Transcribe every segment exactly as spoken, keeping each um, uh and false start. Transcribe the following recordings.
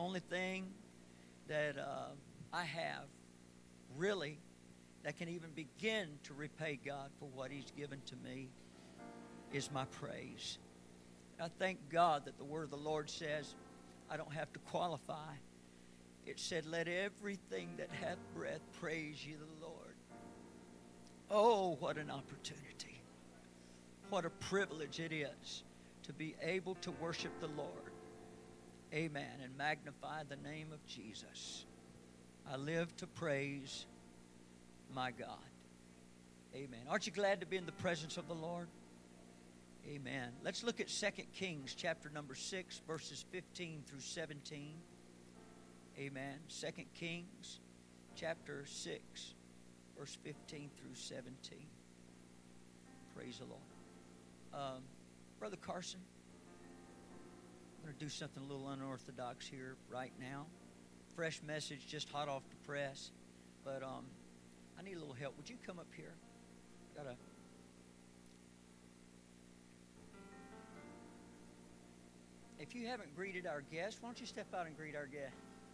only thing that uh, I have, really, that can even begin to repay God for what He's given to me is my praise. I thank God that the word of the Lord says I don't have to qualify. It said, let everything that hath breath praise ye the Lord. Oh, what an opportunity. What a privilege it is to be able to worship the Lord. Amen. And magnify the name of Jesus. I live to praise my God. Amen. Aren't you glad to be in the presence of the Lord? Amen. Let's look at Second Kings chapter number six, verses fifteen through seventeen. Amen. Second Kings chapter six, verse fifteen through seventeen. Praise the Lord. Um, Brother Carson, I'm going to do something a little unorthodox here right now. Fresh message, just hot off the press. But um, I need a little help. Would you come up here? Got a If you haven't greeted our guest, why don't you step out and greet our guest?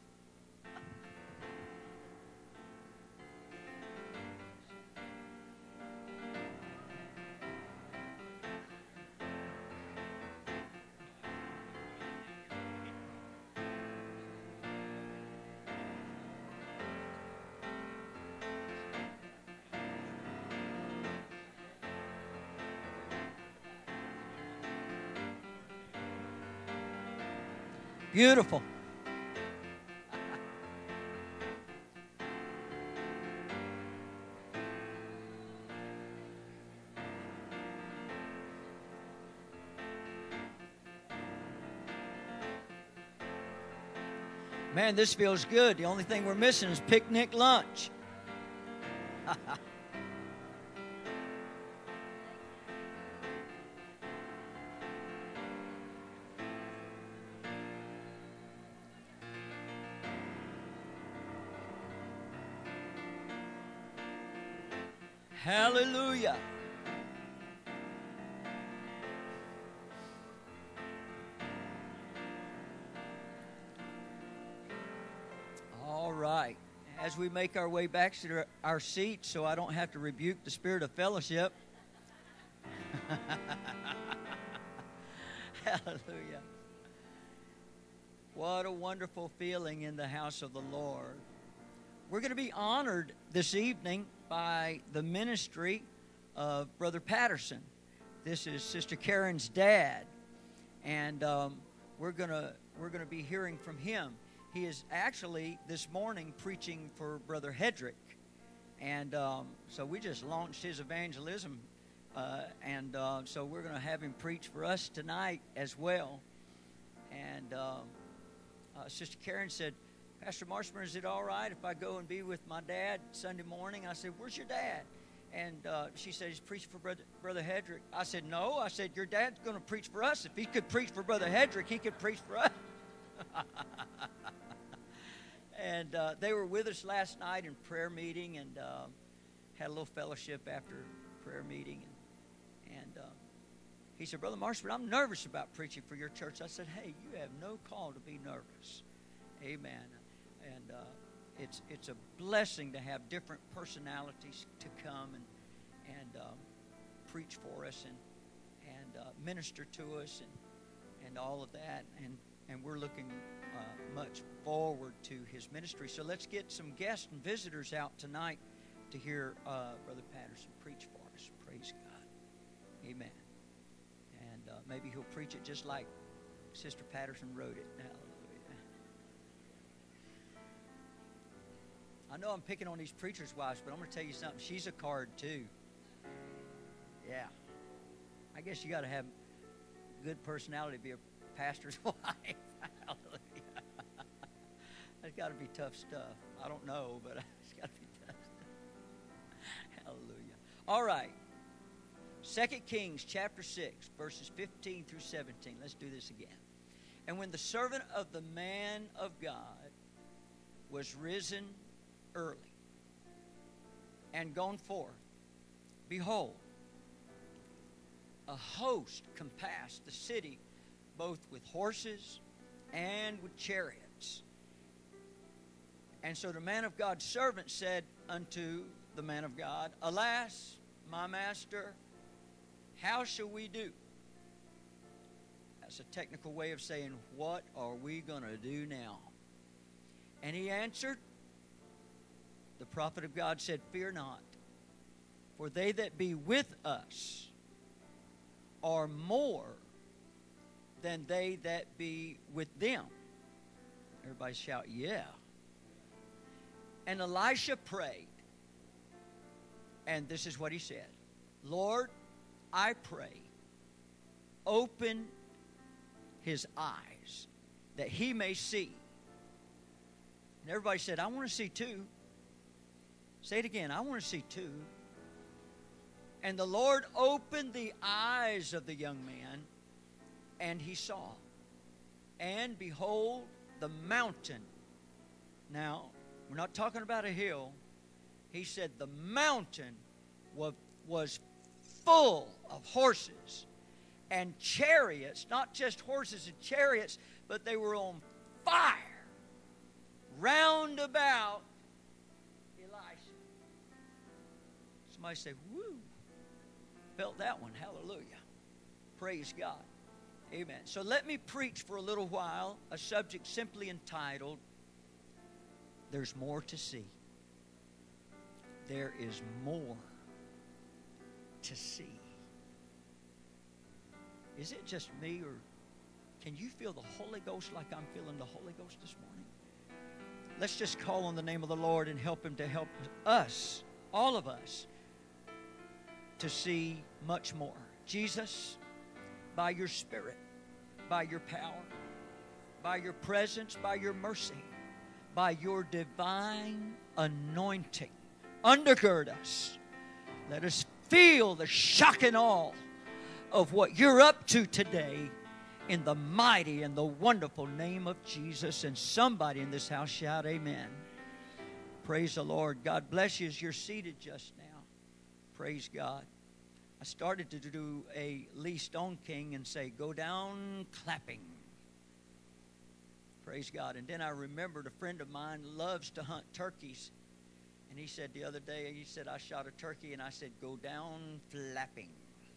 Beautiful. Man, this feels good. The only thing we're missing is picnic lunch. Hallelujah. All right. As we make our way back to our seats so I don't have to rebuke the spirit of fellowship. Hallelujah. What a wonderful feeling in the house of the Lord. We're going to be honored this evening by the ministry of Brother Patterson. This is Sister Karen's dad, and um, we're gonna we're gonna be hearing from him. He is actually this morning preaching for Brother Hedrick, and um, so we just launched his evangelism, uh, and uh, so we're gonna have him preach for us tonight as well. And um, uh, Sister Karen said, Pastor Marshman, is it all right if I go and be with my dad Sunday morning? I said, where's your dad? And uh, she said, he's preaching for Brother, Brother Hedrick. I said, no. I said, your dad's going to preach for us. If he could preach for Brother Hedrick, he could preach for us. And uh, they were with us last night in prayer meeting and uh, had a little fellowship after prayer meeting. And, and uh, he said, Brother Marshman, I'm nervous about preaching for your church. I said, hey, you have no call to be nervous. Amen. And uh, it's it's a blessing to have different personalities to come and and um, preach for us and and uh, minister to us and and all of that. And and we're looking uh, much forward to his ministry. So let's get some guests and visitors out tonight to hear uh, Brother Patterson preach for us. Praise God. Amen. And uh, maybe he'll preach it just like Sister Patterson wrote it. Hallelujah. I know I'm picking on these preachers' wives, but I'm going to tell you something. She's a card, too. Yeah. I guess you got to have good personality to be a pastor's wife. Hallelujah. That's got to be tough stuff. I don't know, but it's got to be tough stuff. Hallelujah. All right. Second Kings chapter six, verses fifteen through seventeen. Let's do this again. And when the servant of the man of God was risen early and gone forth, behold, a host compassed the city both with horses and with chariots. And so the man of God's servant said unto the man of God, Alas, my master, how shall we do? That's a technical way of saying, what are we going to do now? And he answered, the prophet of God said, Fear not, for they that be with us are more than they that be with them. Everybody shout, yeah. And Elisha prayed. And this is what he said. Lord, I pray, open his eyes that he may see. And everybody said, I want to see too. Say it again, I want to see too. And the Lord opened the eyes of the young man, and he saw. And behold, the mountain. Now, we're not talking about a hill. He said the mountain was, was full of horses and chariots. Not just horses and chariots, but they were on fire round about Elisha. Somebody say, woo. Felt that one. Hallelujah. Praise God. Amen. So let me preach for a little while a subject simply entitled, There's More to See. There is more to see. Is it just me, or can you feel the Holy Ghost like I'm feeling the Holy Ghost this morning? Let's just call on the name of the Lord and help Him to help us, all of us, to see much more. Jesus, by your Spirit, by your power, by your presence, by your mercy, by your divine anointing, undergird us. Let us feel the shock and awe of what you're up to today in the mighty and the wonderful name of Jesus. And somebody in this house shout amen. Praise the Lord. God bless you as you're seated just now. Praise God. I started to do a Lee Stone King and say, go down clapping. Praise God. And then I remembered a friend of mine loves to hunt turkeys. And he said the other day, he said, I shot a turkey, and I said, go down flapping.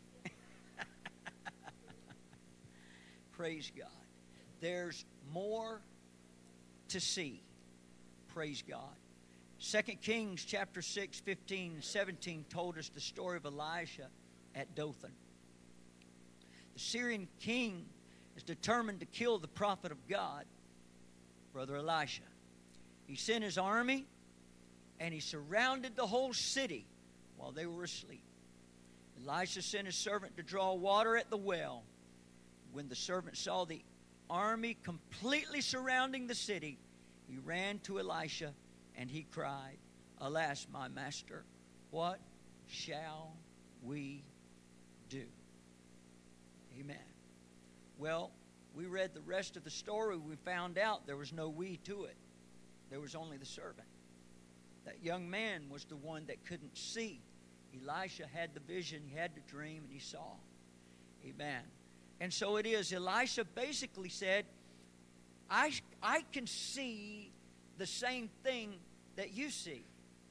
Praise God. There's more to see. Praise God. Second Kings chapter six, fifteen, seventeen told us the story of Elijah at Dothan. The Syrian king is determined to kill the prophet of God, Brother Elisha. He sent his army, and he surrounded the whole city while they were asleep. Elisha sent his servant to draw water at the well. When the servant saw the army completely surrounding the city, he ran to Elisha, and he cried, Alas, my master, what shall we do? Amen. Well, we read the rest of the story. We found out there was no we to it. There was only the servant. That young man was the one that couldn't see. Elisha had the vision, he had the dream, and he saw. Amen. And so it is. Elisha basically said, I, I can see the same thing that you see.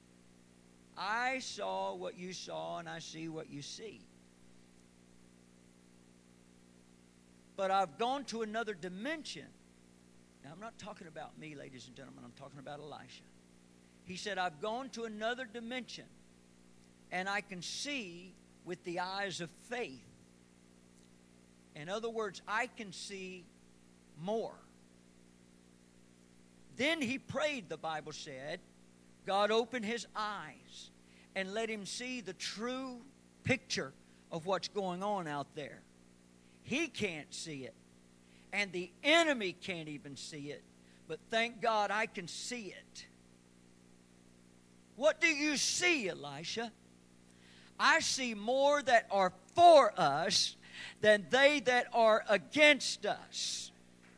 I saw what you saw, and I see what you see. But I've gone to another dimension. Now, I'm not talking about me, ladies and gentlemen. I'm talking about Elisha. He said, I've gone to another dimension, and I can see with the eyes of faith. In other words, I can see more. Then he prayed, the Bible said. God opened his eyes and let him see the true picture of what's going on out there. He can't see it, and the enemy can't even see it, but thank God I can see it. What do you see, Elisha? I see more that are for us than they that are against us.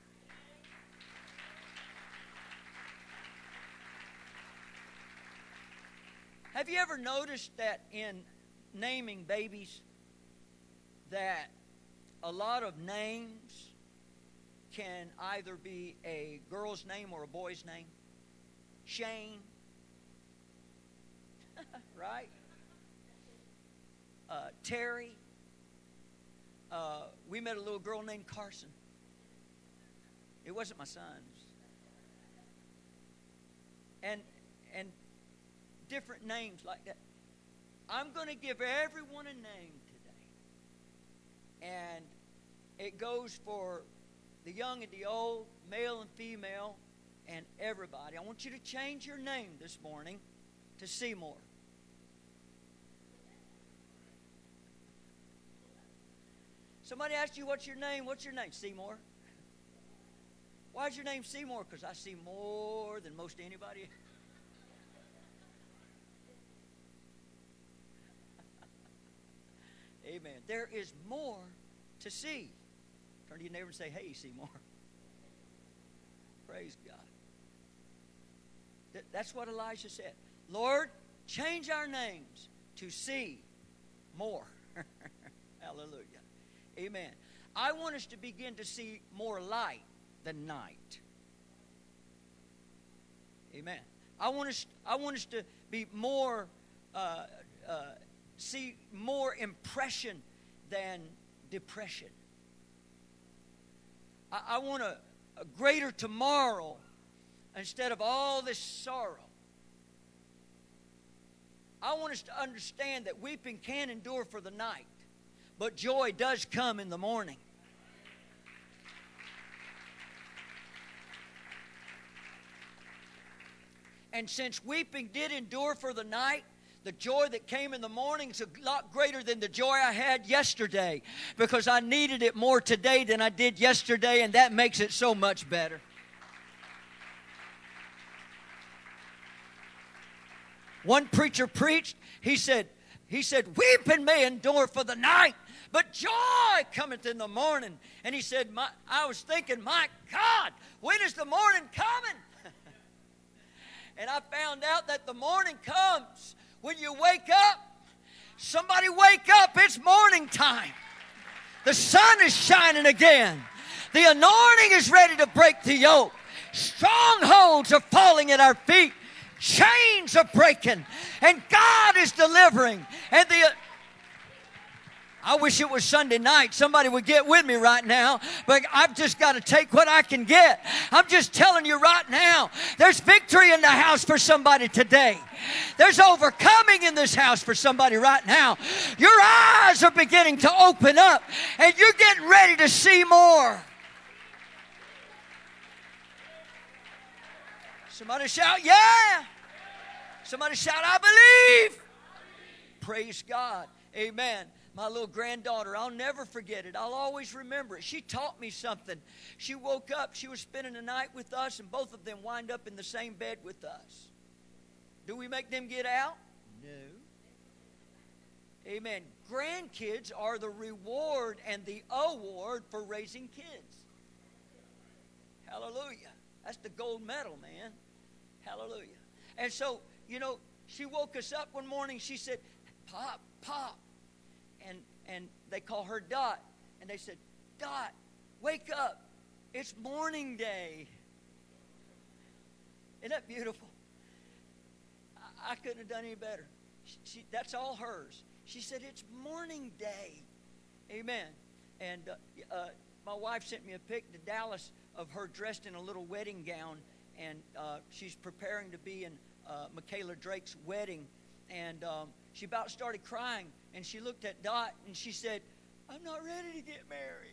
Have you ever noticed that in naming babies, that a lot of names can either be a girl's name or a boy's name? Shane. Right? Uh, Terry. Uh, we met a little girl named Carson. It wasn't my son's. And and different names like that. I'm going to give everyone a name today. And it goes for the young and the old, male and female, and everybody. I want you to change your name this morning to Seymour. Somebody asked you, what's your name? What's your name? Seymour. Why is your name Seymour? Because I see more than most anybody. Amen. There is more to see. Turn to your neighbor and say, hey, Seymour. Praise God. Th- that's what Elijah said. Lord, change our names to see more. Hallelujah. Amen. I want us to begin to see more light than night. Amen. I want us, I want us to be more, uh, uh, see more impression than depression. I, I want a, a greater tomorrow instead of all this sorrow. I want us to understand that weeping can endure for the night, but joy does come in the morning. And since weeping did endure for the night, the joy that came in the morning is a lot greater than the joy I had yesterday, because I needed it more today than I did yesterday, and that makes it so much better. One preacher preached, he said, he said, weeping may endure for the night, but joy cometh in the morning. And he said, my, I was thinking, my God, when is the morning coming? And I found out that the morning comes when you wake up. Somebody wake up, it's morning time. The sun is shining again. The anointing is ready to break the yoke. Strongholds are falling at our feet. Chains are breaking. And God is delivering. And the... I wish it was Sunday night. Somebody would get with me right now. But I've just got to take what I can get. I'm just telling you right now, there's victory in the house for somebody today. There's overcoming in this house for somebody right now. Your eyes are beginning to open up, and you're getting ready to see more. Somebody shout, yeah. Somebody shout, I believe. Praise God. Amen. My little granddaughter, I'll never forget it. I'll always remember it. She taught me something. She woke up, she was spending the night with us, and both of them wind up in the same bed with us. Do we make them get out? No. Amen. Grandkids are the reward and the award for raising kids. Hallelujah. That's the gold medal, man. Hallelujah. And so, you know, she woke us up one morning. She said, Pop, Pop. And and they call her Dot. And they said, Dot, wake up. It's morning day. Isn't that beautiful? I, I couldn't have done any better. She, she, that's all hers. She said, it's morning day. Amen. And uh, uh, my wife sent me a pic to Dallas of her dressed in a little wedding gown. And uh, she's preparing to be in uh, Michaela Drake's wedding. And um, she about started crying. And she looked at Dot and she said, I'm not ready to get married.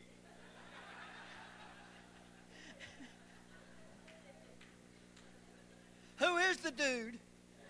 Who is the dude?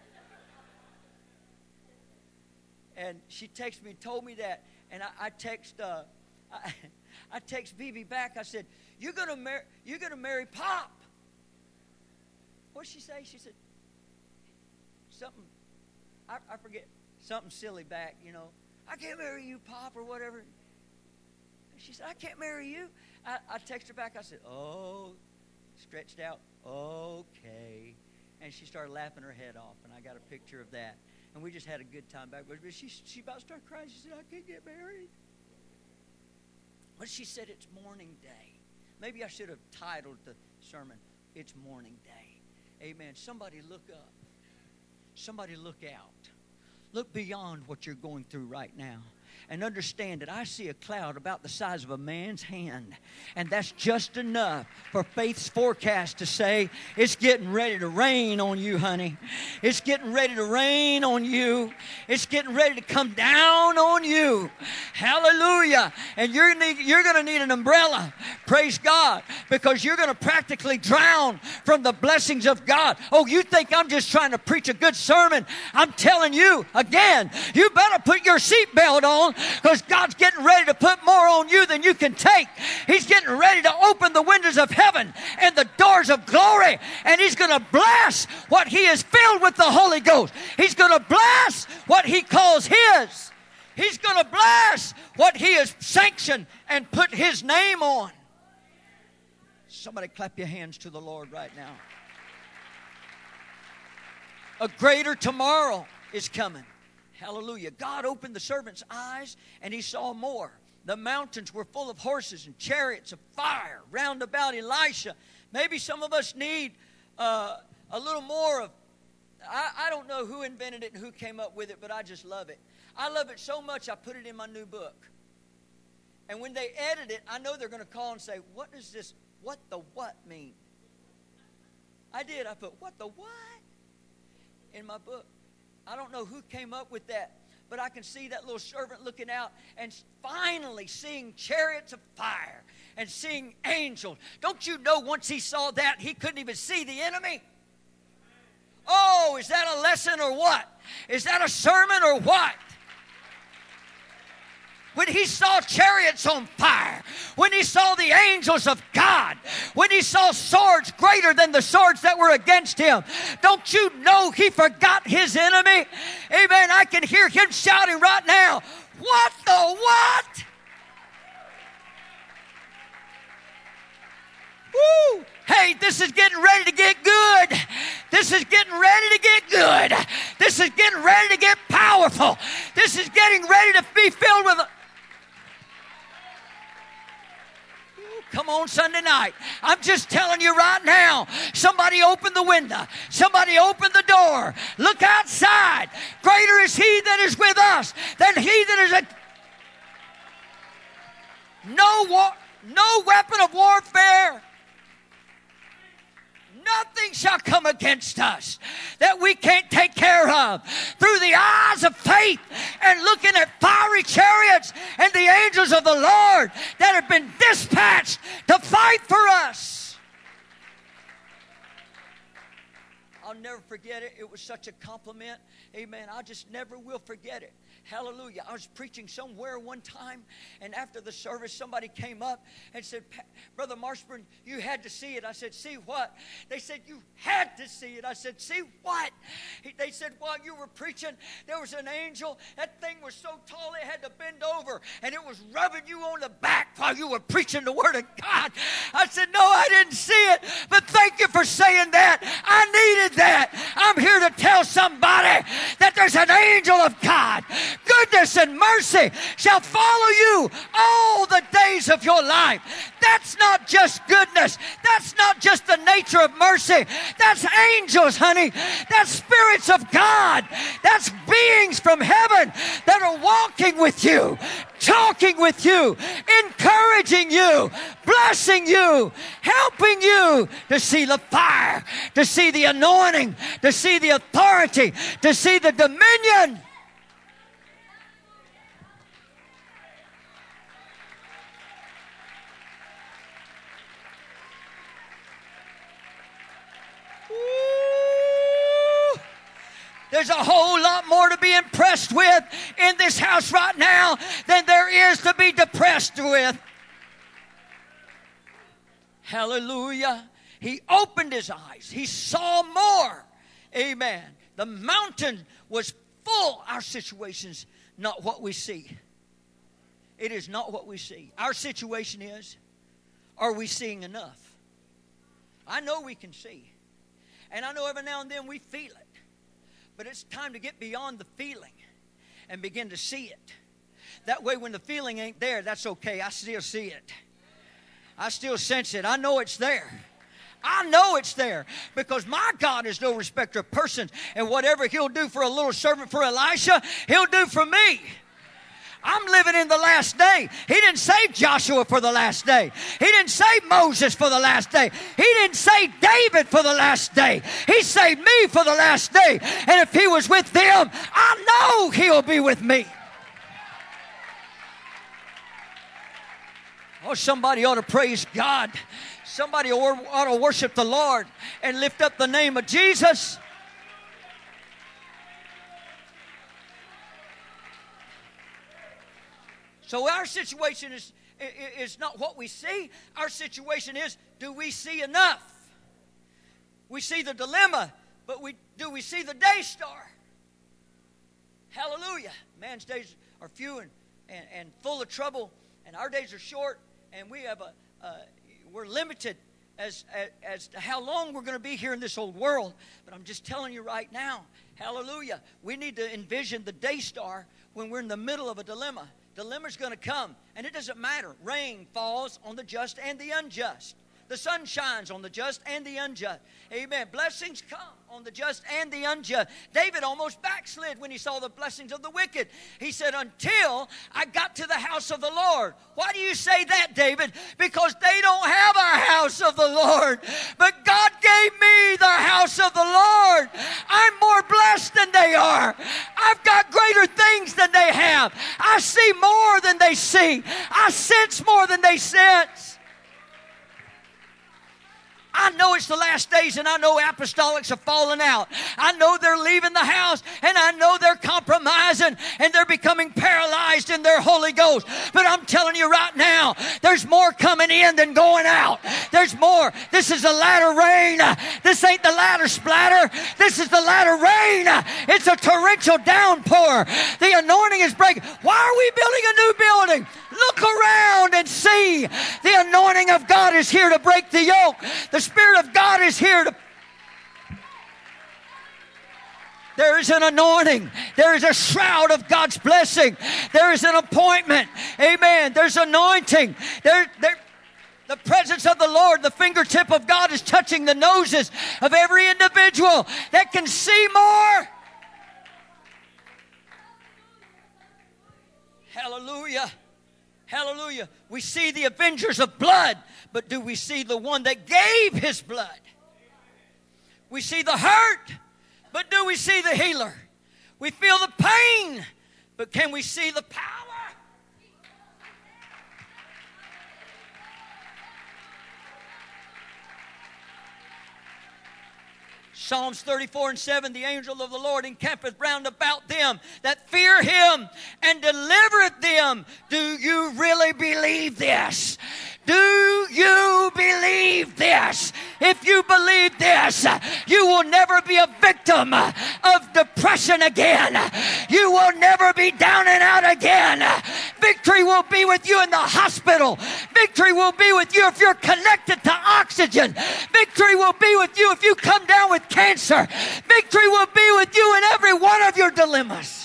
And she texted me and told me that. And I, I text uh, I, I text Vivi back. I said, You're gonna marry you're gonna marry Pop. What'd she say? She said something, I, I forget. Something silly back, you know. I can't marry you, Pop, or whatever. And she said, I can't marry you. I, I texted her back. I said, oh, stretched out, okay. And she started laughing her head off, and I got a picture of that. And we just had a good time back. But she, she about started crying. She said, I can't get married. But she said, it's morning day. Maybe I should have titled the sermon, It's Morning Day. Amen. Somebody look up. Somebody look out. Look beyond what you're going through right now. And understand that I see a cloud about the size of a man's hand. And that's just enough for faith's forecast to say, it's getting ready to rain on you, honey. It's getting ready to rain on you. It's getting ready to come down on you. Hallelujah. And you're, need, you're going to need an umbrella. Praise God. Because you're going to practically drown from the blessings of God. Oh, you think I'm just trying to preach a good sermon? I'm telling you, again, you better put your seatbelt on, because God's getting ready to put more on you than you can take. He's getting ready to open the windows of heaven and the doors of glory, and He's going to bless what He is filled with the Holy Ghost. He's going to bless what He calls His. He's going to bless what He has sanctioned and put His name on. Somebody clap your hands to the Lord right now. A greater tomorrow is coming. Hallelujah. God opened the servant's eyes, and he saw more. The mountains were full of horses and chariots of fire round about Elisha. Maybe some of us need uh, a little more of, I, I don't know who invented it and who came up with it, but I just love it. I love it so much I put it in my new book. And when they edit it, I know they're going to call and say, what does this, what the what mean? I did. I put, what the what? In my book. I don't know who came up with that, but I can see that little servant looking out and finally seeing chariots of fire and seeing angels. Don't you know once he saw that, he couldn't even see the enemy? Oh, is that a lesson or what? Is that a sermon or what? When he saw chariots on fire, when he saw the angels of God, when he saw swords greater than the swords that were against him, don't you know he forgot his enemy? Amen. I can hear him shouting right now, what the what? Woo! Hey, this is getting ready to get good. This is getting ready to get good. This is getting ready to get powerful. This is getting ready to be filled with... Come on Sunday night. I'm just telling you right now. Somebody open the window. Somebody open the door. Look outside. Greater is He that is with us than he that is a... No war, no weapon of warfare. Nothing shall come against us that we can't take care of. Through the eyes of faith and looking at fiery chariots and the angels of the Lord that have been dispatched to fight for us. I'll never forget it. It was such a compliment. Amen. I just never will forget it. Hallelujah. I was preaching somewhere one time, and after the service, somebody came up and said, Brother Marshburn, you had to see it. I said, see what? They said, you had to see it. I said, see what? They said, while you were preaching, there was an angel. That thing was so tall it had to bend over, and it was rubbing you on the back while you were preaching the Word of God. I said, no, I didn't see it, but thank you for saying that. I needed that. I'm here to tell somebody that there's an angel of God. Goodness and mercy shall follow you all the days of your life. That's not just goodness. That's not just the nature of mercy. That's angels, honey. That's spirits of God. That's beings from heaven that are walking with you, talking with you, encouraging you, blessing you, helping you to see the fire, to see the anointing, to see the authority, to see the dominion. There's a whole lot more to be impressed with in this house right now than there is to be depressed with. Hallelujah. He opened his eyes. He saw more. Amen. The mountain was full. Our situation's not what we see. It is not what we see. Our situation is, are we seeing enough? I know we can see. And I know every now and then we feel it. But it's time to get beyond the feeling and begin to see it. That way when the feeling ain't there, that's okay. I still see it. I still sense it. I know it's there. I know it's there because my God is no respecter of persons. And whatever He'll do for a little servant for Elisha, He'll do for me. I'm living in the last day. He didn't save Joshua for the last day. He didn't save Moses for the last day. He didn't save David for the last day. He saved me for the last day. And if He was with them, I know He'll be with me. Oh, somebody ought to praise God. Somebody ought to worship the Lord and lift up the name of Jesus. So our situation is, is not what we see. Our situation is, do we see enough? We see the dilemma, but we do we see the day star? Hallelujah. Man's days are few and, and, and full of trouble, and our days are short, and we have a, uh, we're limited as, as, as to how long we're going to be here in this old world. But I'm just telling you right now, hallelujah, we need to envision the day star when we're in the middle of a dilemma. Dilemma's going to come, and it doesn't matter. Rain falls on the just and the unjust. The sun shines on the just and the unjust. Amen. Blessings come on the just and the unjust. David almost backslid when he saw the blessings of the wicked. He said, until I got to the house of the Lord. Why do you say that, David? Because they don't have our house of the Lord. But God gave me the house of the Lord. I'm more blessed than they are. I've got greater things than they have. I see more than they see. I sense more than they sense. I know it's the last days, and I know apostolics are falling out. I know they're leaving the house, and I know they're compromising, and they're becoming paralyzed in their Holy Ghost. But I'm telling you right now, there's more coming in than going out. There's more. This is the latter rain. This ain't the latter splatter. This is the latter rain. It's a torrential downpour. The anointing is breaking. Why are we building a new building? Look around and see. The anointing of God is here to break the yoke. The Spirit of God is here to... There is an anointing. There is a shroud of God's blessing. There is an appointment. Amen. There's anointing. There, there, the presence of the Lord, the fingertip of God is touching the noses of every individual that can see more. Hallelujah. Hallelujah. We see the avengers of blood, but do we see the one that gave His blood? We see the hurt, but do we see the healer? We feel the pain, but can we see the power? Psalms thirty-four and seven, the angel of the Lord encampeth round about them that fear Him and delivereth them. Do you really believe this? Do you believe this? If you believe this, you will never be a victim of depression again. You will never be down and out again. Victory will be with you in the hospital. Victory will be with you if you're connected to oxygen. Victory will be with you if you come down with cancer. Victory will be with you in every one of your dilemmas.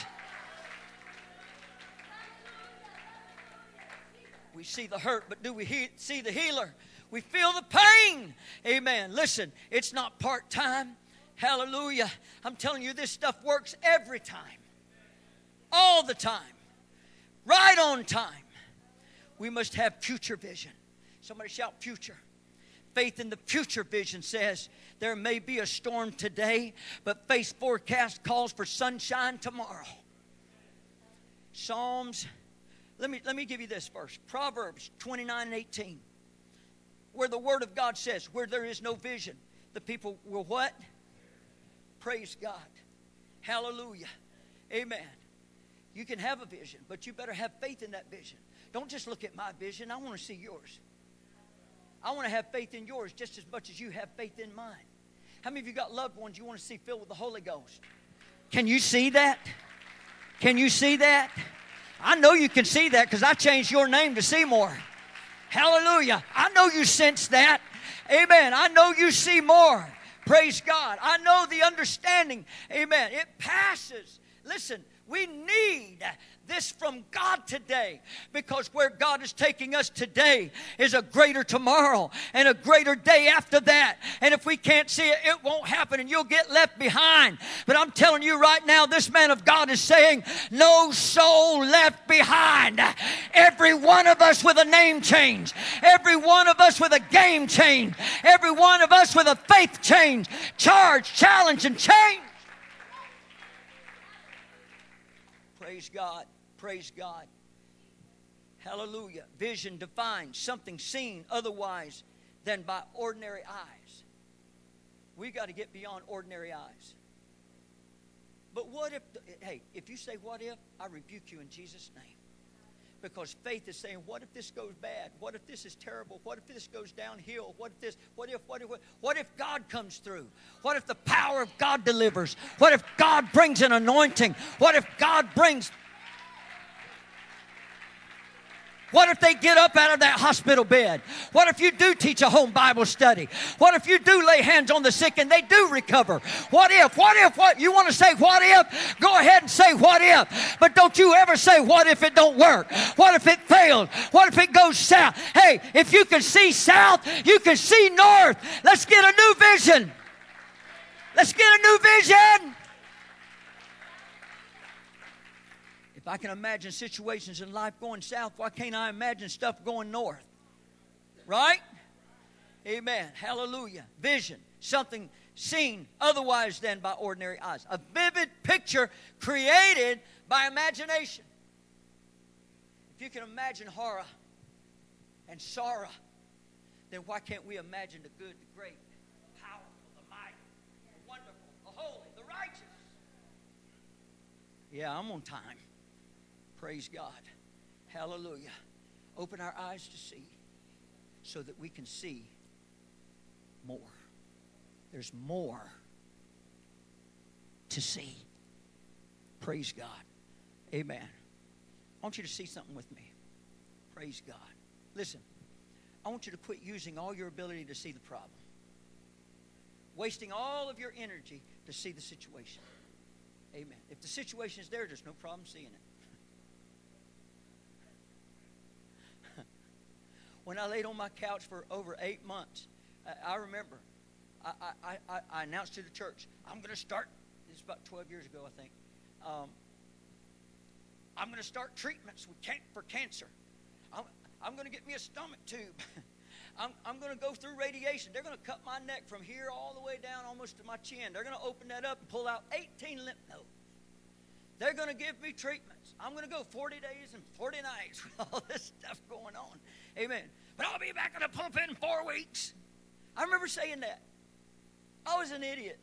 We see the hurt, but do we he- see the healer? We feel the pain. Amen. Listen, it's not part-time. Hallelujah. I'm telling you, this stuff works every time. All the time. Right on time. We must have future vision. Somebody shout future. Faith in the future vision says there may be a storm today, but faith forecast calls for sunshine tomorrow. Psalms, let me, let me give you this verse. Proverbs twenty-nine and eighteen. Where the Word of God says, where there is no vision, the people will what? Praise God. Hallelujah. Amen. You can have a vision, but you better have faith in that vision. Don't just look at my vision. I want to see yours. I want to have faith in yours just as much as you have faith in mine. How many of you got loved ones you want to see filled with the Holy Ghost? Can you see that? Can you see that? I know you can see that because I changed your name to Seymour. Hallelujah. I know you sense that. Amen. I know you see more. Praise God. I know the understanding. Amen. It passes Listen, we need this from God today, because where God is taking us today is a greater tomorrow and a greater day after that. And if we can't see it, it won't happen and you'll get left behind. But I'm telling you right now, this man of God is saying, no soul left behind. Every one of us with a name change. Every one of us with a game change. Every one of us with a faith change. Charge, challenge, and change. Praise God. Praise God. Hallelujah. Vision defines something seen otherwise than by ordinary eyes. We got to get beyond ordinary eyes. But what if, the, hey, if you say what if, I rebuke you in Jesus' name. Because faith is saying, what if this goes bad? What if this is terrible? What if this goes downhill? What if this, what if, what if, what, what if God comes through? What if the power of God delivers? What if God brings an anointing? What if God brings... What if they get up out of that hospital bed? What if you do teach a home Bible study? What if you do lay hands on the sick and they do recover? What if, what if, what? You want to say what if? Go ahead and say what if. But don't you ever say what if it don't work? What if it fails? What if it goes south? Hey, if you can see south, you can see north. Let's get a new vision. Let's get a new vision. If I can imagine situations in life going south, why can't I imagine stuff going north? Right? Amen. Hallelujah. Vision. Something seen otherwise than by ordinary eyes. A vivid picture created by imagination. If you can imagine horror and sorrow, then why can't we imagine the good, the great, the powerful, the mighty, the wonderful, the holy, the righteous? Yeah, I'm on time. Praise God. Hallelujah. Open our eyes to see so that we can see more. There's more to see. Praise God. Amen. I want you to see something with me. Praise God. Listen, I want you to quit using all your ability to see the problem. Wasting all of your energy to see the situation. Amen. If the situation is there, there's no problem seeing it. When I laid on my couch for over eight months, I, I remember I, I, I, I announced to the church, I'm going to start, this is about twelve years ago, I think. Um, I'm going to start treatments with can, for cancer. I'm, I'm going to get me a stomach tube. I'm, I'm going to go through radiation. They're going to cut my neck from here all the way down almost to my chin. They're going to open that up and pull out eighteen lymph nodes. They're going to give me treatments. I'm going to go forty days and forty nights with all this stuff going on. Amen. But I'll be back in the pulpit in four weeks. I remember saying that. I was an idiot.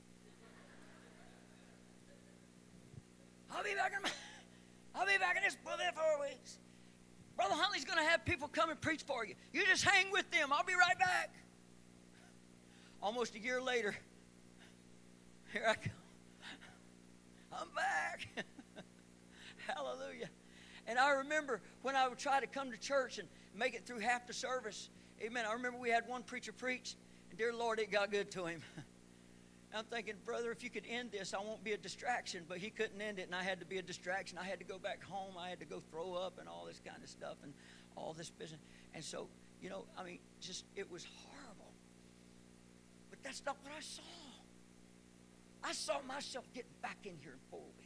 I'll be back in my, I'll be back in this pulpit in four weeks. Brother Huntley's going to have people come and preach for you. You just hang with them. I'll be right back. Almost a year later, here I come. I'm back. Hallelujah. And I remember when I would try to come to church and make it through half the service. Amen. I remember we had one preacher preach, and dear Lord, it got good to him. I'm thinking, brother, if you could end this, I won't be a distraction. But he couldn't end it, and I had to be a distraction. I had to go back home. I had to go throw up and all this kind of stuff and all this business. And so, you know, I mean, just it was horrible. But that's not what I saw. I saw myself getting back in here in four weeks.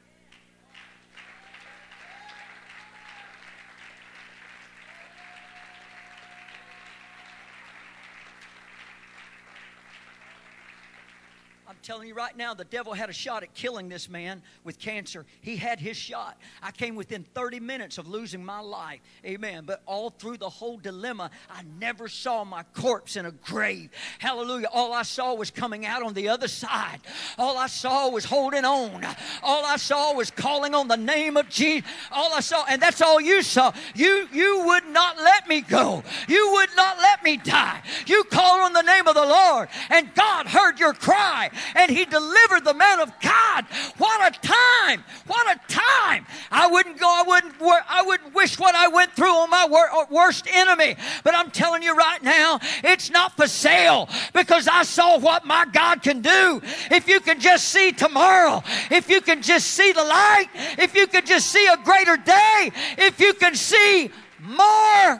I'm telling you right now, the devil had a shot at killing this man with cancer. He had his shot. I came within thirty minutes of losing my life. Amen. But all through the whole dilemma, I never saw my corpse in a grave. Hallelujah. All I saw was coming out on the other side. All I saw was holding on. All I saw was calling on the name of Jesus. All I saw, and that's all you saw. You, you would not let me go. You would not let me die. You called on the name of the Lord, and God heard your cry. And he delivered the man of God. What a time. What a time. I wouldn't go, I wouldn't, I wouldn't wish what what I went through on my wor- worst enemy. But I'm telling you right now, it's not for sale, because I saw what my God can do. If you can just see tomorrow, if you can just see the light, if you can just see a greater day, if you can see more.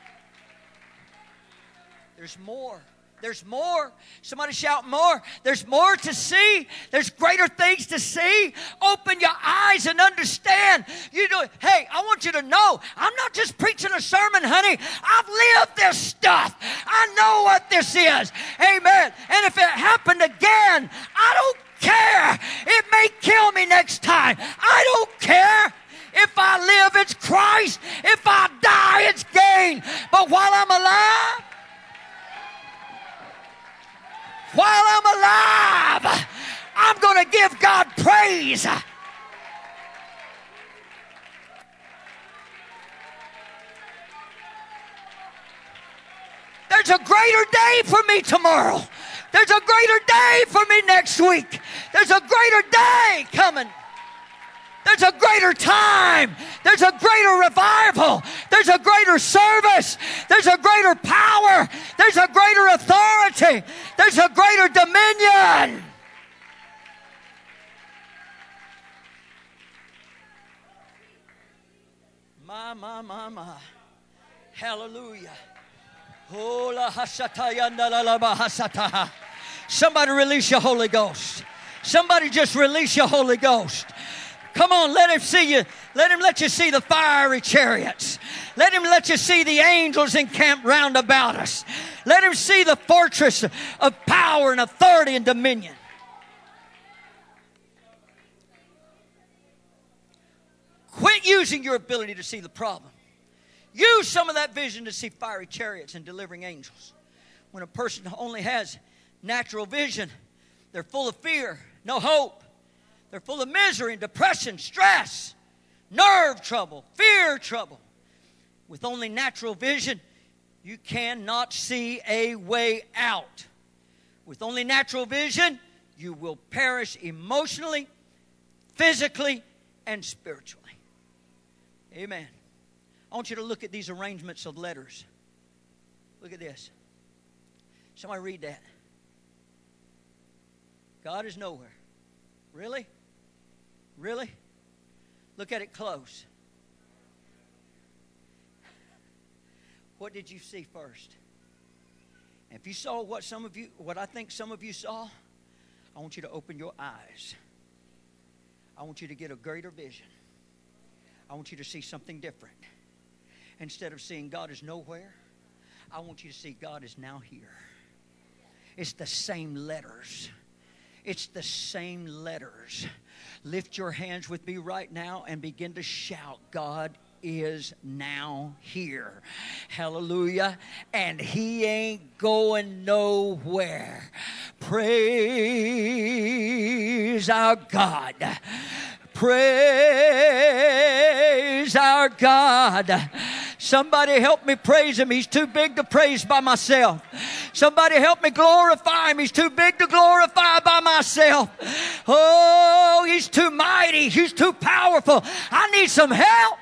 There's more. There's more. Somebody shout more. There's more to see. There's greater things to see. Open your eyes and understand. You know, hey, I want you to know, I'm not just preaching a sermon, honey. I've lived this stuff. I know what this is. Amen. And if it happened again, I don't care. It may kill me next time. I don't care. If I live, it's Christ. If I die, it's gain. But while I'm alive, While I'm alive, I'm going to give God praise. There's a greater day for me tomorrow. There's a greater day for me next week. There's a greater day coming. There's a greater time. There's a greater revival. There's a greater service. There's a greater power. There's a greater authority. There's a greater dominion. My, my, my, my. Hallelujah. Somebody release your Holy Ghost. Somebody just release your Holy Ghost. Come on, let him see you. Let him let you see the fiery chariots. Let him let you see the angels encamped round about us. Let him see the fortress of power and authority and dominion. Quit using your ability to see the problem. Use some of that vision to see fiery chariots and delivering angels. When a person only has natural vision, they're full of fear, no hope. They're full of misery and depression, stress, nerve trouble, fear trouble. With only natural vision, you cannot see a way out. With only natural vision, you will perish emotionally, physically, and spiritually. Amen. I want you to look at these arrangements of letters. Look at this. Somebody read that. God is nowhere. Really? Really? Look at it close. What did you see first? And if you saw what some of you, what I think some of you saw, I want you to open your eyes. I want you to get a greater vision. I want you to see something different. Instead of seeing God is nowhere, I want you to see God is now here. It's the same letters. It's the same letters. Lift your hands with me right now and begin to shout, God is now here. Hallelujah. And he ain't going nowhere. Praise our God. Praise our God. Somebody help me praise him. He's too big to praise by myself. Somebody help me glorify him. He's too big to glorify by myself. Oh, he's too mighty. He's too powerful. I need some help.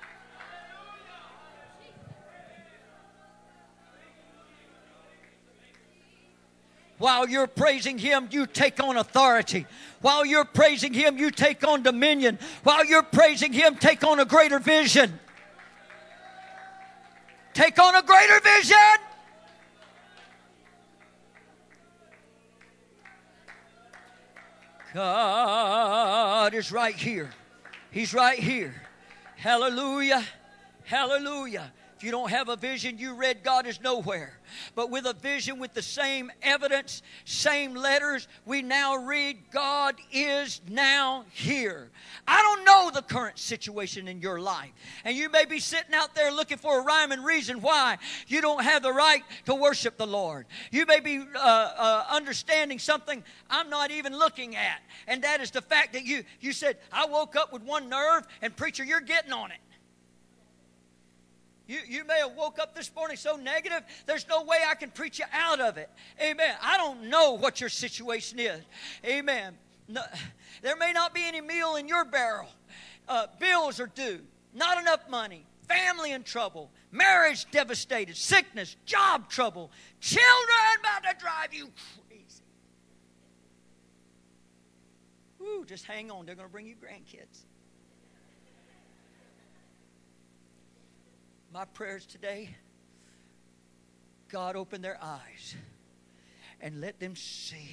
While you're praising him, you take on authority. While you're praising him, you take on dominion. While you're praising him, take on a greater vision. Take on a greater vision. God is right here. He's right here. Hallelujah. Hallelujah. If you don't have a vision, you read God is nowhere. But with a vision, with the same evidence, same letters, we now read God is now here. I don't know the current situation in your life. And you may be sitting out there looking for a rhyme and reason why you don't have the right to worship the Lord. You may be uh, uh, understanding something I'm not even looking at. And that is the fact that you, you said, I woke up with one nerve, and preacher, you're getting on it. You, you may have woke up this morning so negative, there's no way I can preach you out of it. Amen. I don't know what your situation is. Amen. No, there may not be any meal in your barrel. Uh, bills are due. Not enough money. family in trouble, marriage devastated, sickness, job trouble, children about to drive you crazy. Woo, just hang on. They're going to bring you grandkids. My prayers today, God, open their eyes and let them see,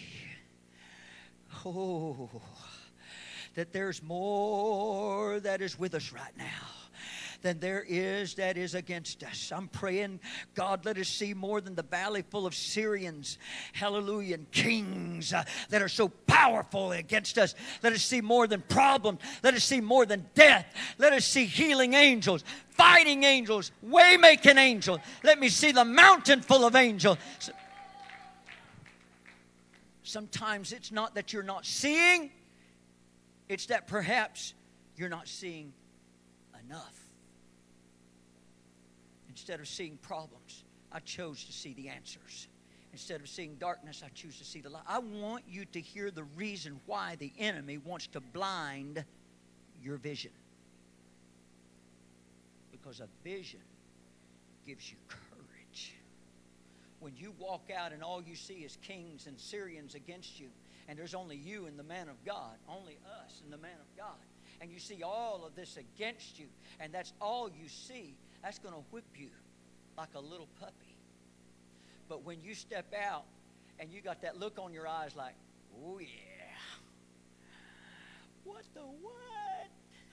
oh, that there's more that is with us right now than there is that is against us. I'm praying, God, let us see more than the valley full of Syrians, hallelujah, and kings uh, that are so powerful against us. Let us see more than problems. Let us see more than death. Let us see healing angels, fighting angels, way-making angels. Let me see the mountain full of angels. Sometimes it's not that you're not seeing, it's that perhaps you're not seeing enough. Instead of seeing problems, I chose to see the answers. Instead of seeing darkness, I choose to see the light. I want you to hear the reason why the enemy wants to blind your vision. Because a vision gives you courage. When you walk out and all you see is kings and Syrians against you, and there's only you and the man of God, only us and the man of God, and you see all of this against you, and that's all you see, that's going to whip you like a little puppy. But when you step out and you got that look on your eyes like, oh yeah, what the what?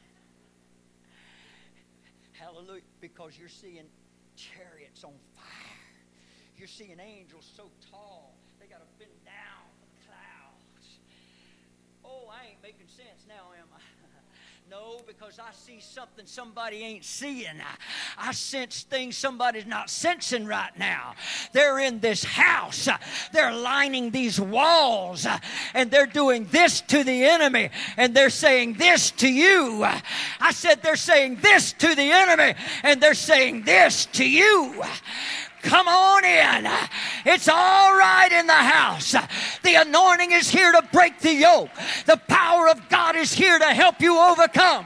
Hallelujah. Because you're seeing chariots on fire. You're seeing angels so tall, they got to bend down the clouds. Oh, I ain't making sense now, am I? No, because I see something somebody ain't seeing. I, I sense things somebody's not sensing right now. They're in this house. They're lining these walls. And they're doing this to the enemy. And they're saying this to you. I said they're saying this to the enemy. And they're saying this to you. Come on in. It's all right in the house. The anointing is here to break the yoke. The power of God is here to help you overcome.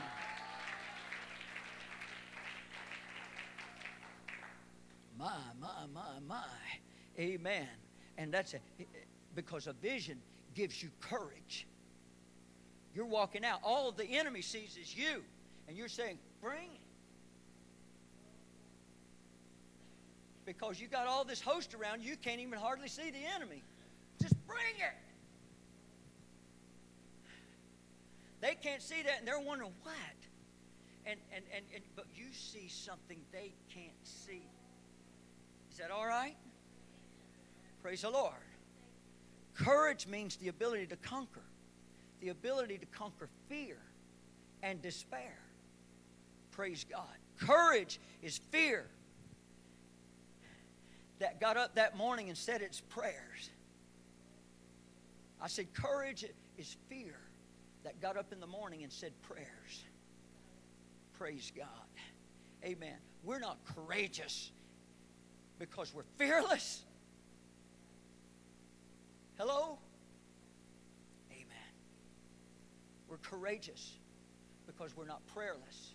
My, my, my, my. Amen. And that's a, because a vision gives you courage. You're walking out. All the enemy sees is you. And you're saying, bring it. Because you got all this host around, you can't even hardly see the enemy. Just bring it. They can't see that, and they're wondering what. And and and, and but you see something they can't see. Is that all right? Praise the Lord. Courage means the ability to conquer, the ability to conquer fear and despair. Praise God. Courage is fear that got up that morning and said its prayers. I said courage is fear that got up in the morning and said prayers. Praise God. Amen. We're not courageous because we're fearless. Hello? Amen. We're courageous because we're not prayerless.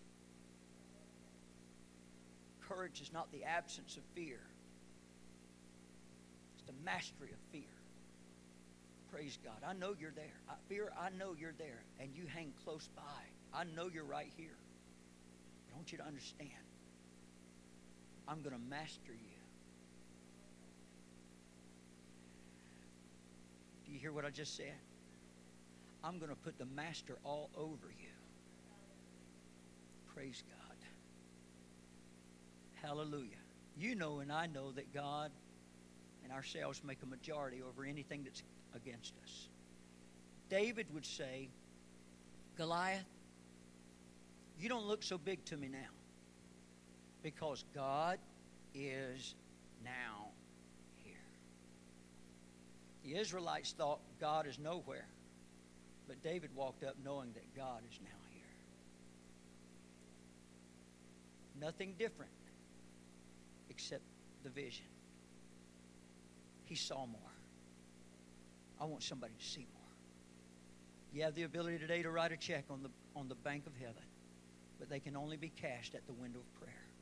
Courage is not the absence of fear. The mastery of fear. Praise God. I know you're there. I, fear, I know you're there. And you hang close by. I know you're right here. But I want you to understand. I'm going to master you. Do you hear what I just said? I'm going to put the master all over you. Praise God. Hallelujah. You know and I know that God and ourselves make a majority over anything that's against us. David would say, Goliath, you don't look so big to me now because God is now here. The Israelites thought God is nowhere, but David walked up knowing that God is now here. Nothing different except the vision. He saw more. I want somebody to see more. You have the ability today to write a check on the on the bank of heaven, but they can only be cashed at the window of prayer.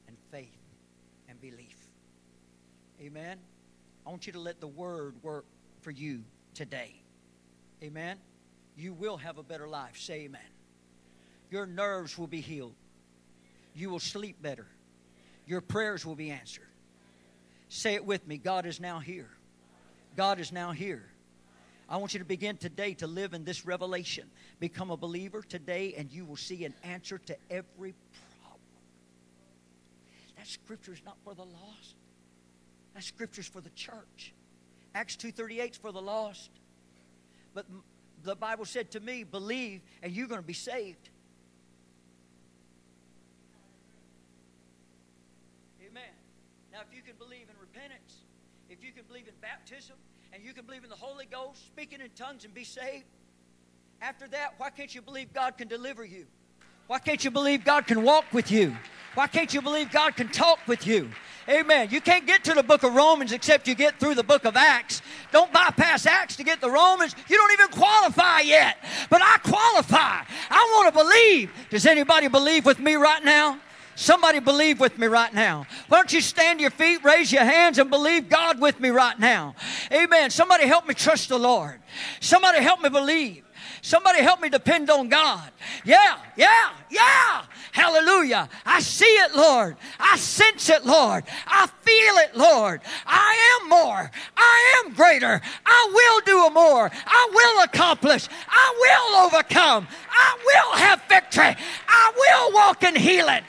and faith and belief. Amen? I want you to let the Word work for you today. Amen? You will have a better life. Say amen. Your nerves will be healed. You will sleep better. Your prayers will be answered. Say it with me. God is now here. God is now here. I want you to begin today to live in this revelation. Become a believer today, and you will see an answer to every problem. That scripture is not for the lost. That scripture is for the church. Acts two thirty-eight is for the lost. But the Bible said to me, believe, and you're going to be saved. Amen. Now, if you can believe in repentance, if you can believe in baptism, and you can believe in the Holy Ghost, speaking in tongues and be saved, after that, why can't you believe God can deliver you? Why can't you believe God can walk with you? Why can't you believe God can talk with you? Amen. You can't get to the book of Romans except you get through the book of Acts. Don't bypass Acts to get the Romans. You don't even qualify yet. But I qualify. I want to believe. Does anybody believe with me right now? Somebody believe with me right now. Why don't you stand to your feet, raise your hands, and believe God with me right now? Amen. Somebody help me trust the Lord. Somebody help me believe. Somebody help me depend on God. Yeah, yeah, yeah. Hallelujah. I see it, Lord. I sense it, Lord. I feel it, Lord. I am more. I am greater. I will do more. I will accomplish. I will overcome. I will have victory. I will walk in healing.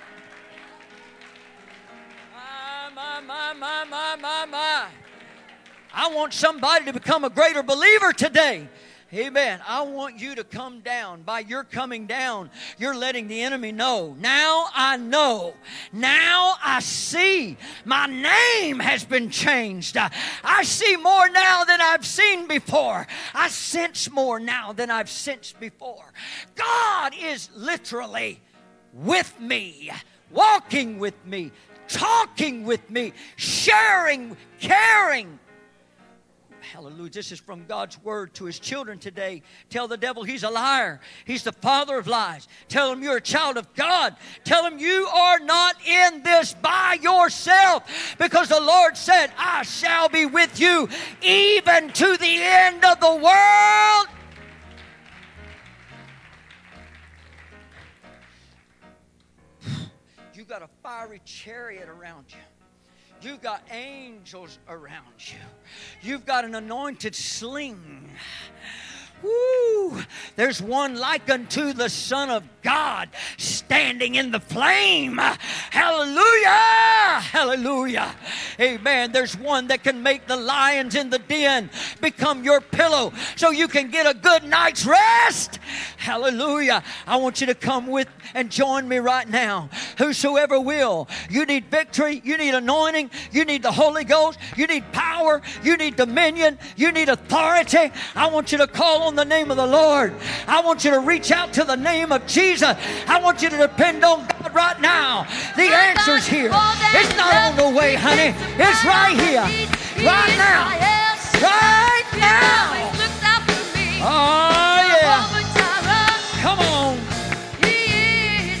My, my, my, my, my, my. I want somebody to become a greater believer today. Amen. I want you to come down. By your coming down, you're letting the enemy know. Now I know. Now I see. My name has been changed. I see more now than I've seen before. I sense more now than I've sensed before. God is literally with me, walking with me, talking with me, sharing, caring. Hallelujah. This is from God's word to his children today. Tell the devil he's a liar. He's the father of lies. Tell him you're a child of God. Tell him you are not in this by yourself, because the Lord said, I shall be with you even to the end of the world. You got a fiery chariot around you. You've got angels around you. You've got an anointed sling. Woo! There's one like unto the Son of God standing in the flame. Hallelujah! Hallelujah! Amen. There's one that can make the lions in the den become your pillow so you can get a good night's rest. Hallelujah. I want you to come with and join me right now. Whosoever will. You need victory. You need anointing. You need the Holy Ghost. You need power. You need dominion. You need authority. I want you to call on the name of the Lord. I want you to reach out to the name of Jesus. I want you to depend on God right now. The answer's here. It's not on the way, honey. It's right here. Right now. Right now. Oh, yeah. Come on. My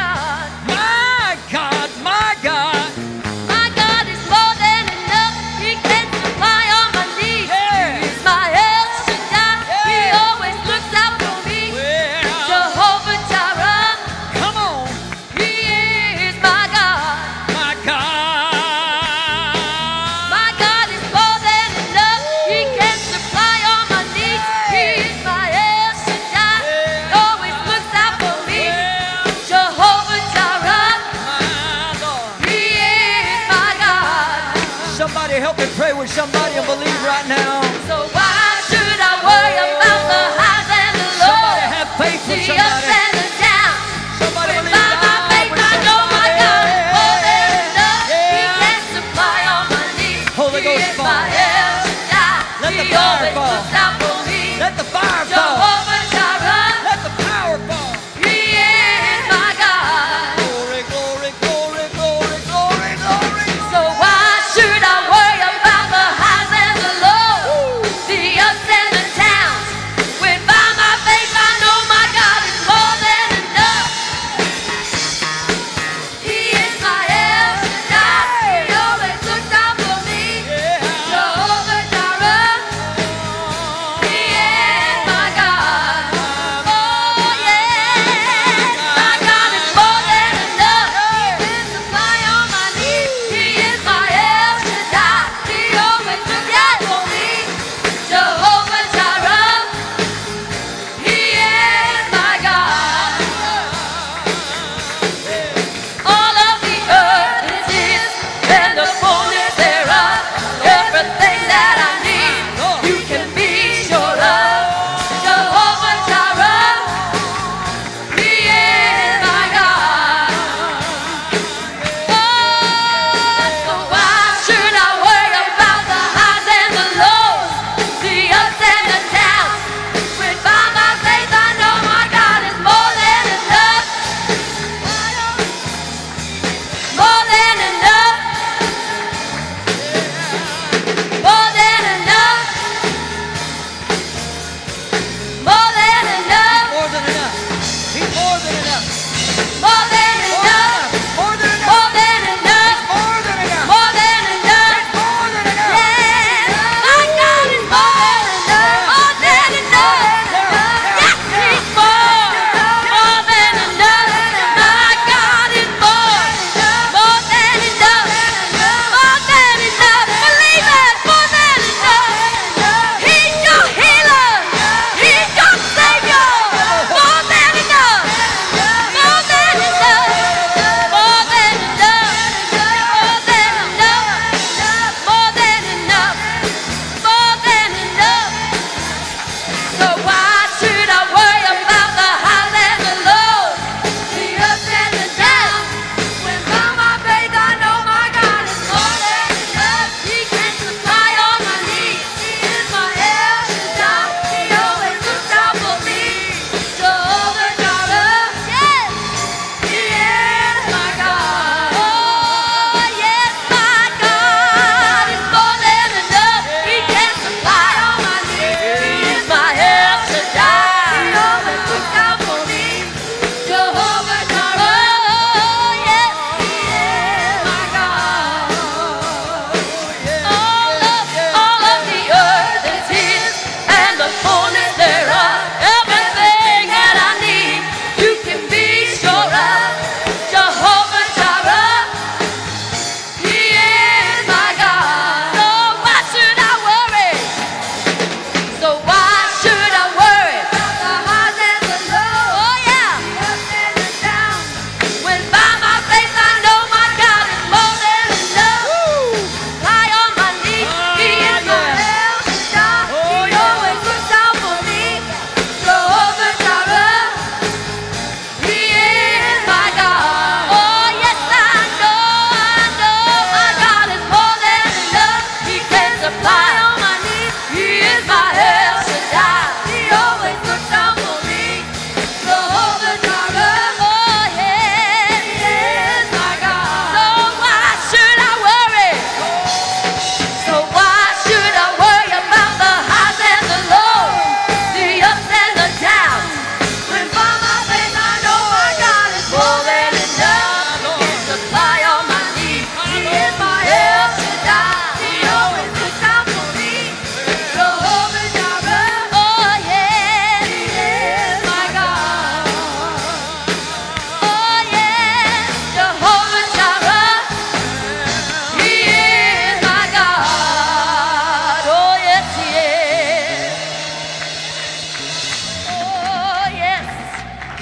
God, my God. My God is more than enough. He can supply all my needs. Yeah. He's my El Shaddai. He always looks out for me. Well, Jehovah Jireh. come on. He is my God. My God. My God is more than enough. He can supply all my needs. He is my El Shaddai. He always looks out for me. Jehovah Jireh. My Lord. He is my God. Somebody help me pray with somebody and believe right now. So why should I worry about the highs and the Somebody lows? have faith with The ups somebody. and the downs. Somebody When believe by my God faith with I know my God is more than enough. He Yeah. can supply all my needs. Holy He Ghost is fall. my El Shaddai. Let the He fire always fall. looks out for me. Let the fire fall. Jehovah Jireh. Let the power fall. He is my God. Glory, glory, glory, glory, glory, glory. So why should I worry about the highs and the lows?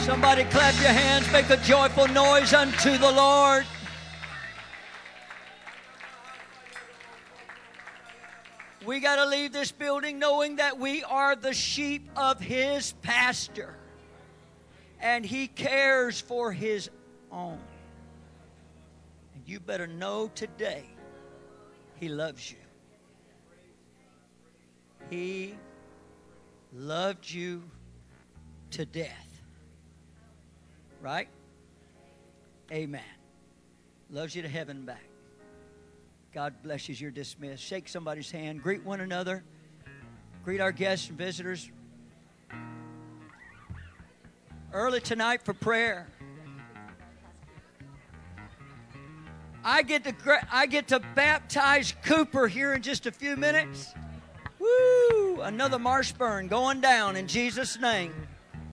Somebody clap your hands, make a joyful noise unto the Lord. We got to leave this building knowing that we are the sheep of His pasture. And He cares for His own. And you better know today He loves you. He loved you to death. Right? Amen. Loves you to heaven and back. God bless you as you're dismissed. Shake somebody's hand. Greet one another. Greet our guests and visitors. Early tonight for prayer. I get to I get to baptize Cooper here in just a few minutes. Woo! Another marsh burn going down in Jesus' name.